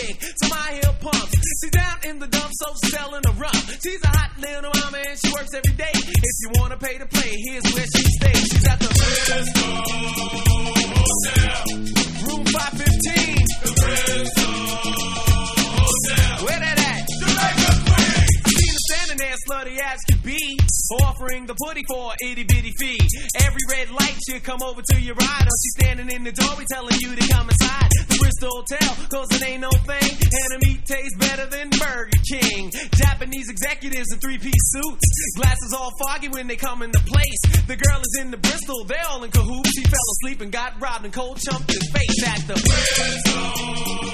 wig to my heel pumps. She's down in the dump, so selling a rum. She's a hot little mama and she works every day. If you wanna pay to play, here's where she stays. She's at the Bristol Hotel, room 515. The Bristol Hotel. Where that at? Jamaica Queen. I seen her standing there, slutty as could be, offering the putty for an itty bitty fee. Every red light should come over to your ride, or she's standing in the doorway telling you to come inside the Bristol Hotel, cause it ain't no thing, and the meat tastes better than Burger King. Japanese executives in three-piece suits, glasses all foggy when they come into place. The girl is in the Bristol, they're all in cahoots. He fell asleep and got robbed and cold chumped his face at the Bristol